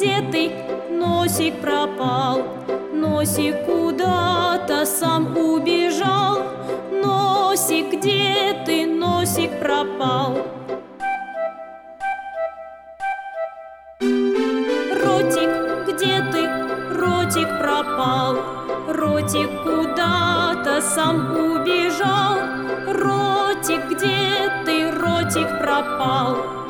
где ты? Носик пропал. Носик куда-то сам убежал. Носик, где ты? Носик пропал. Ротик, где ты? Ротик пропал. Ротик куда-то сам убежал. Ротик, где ты? Ротик пропал.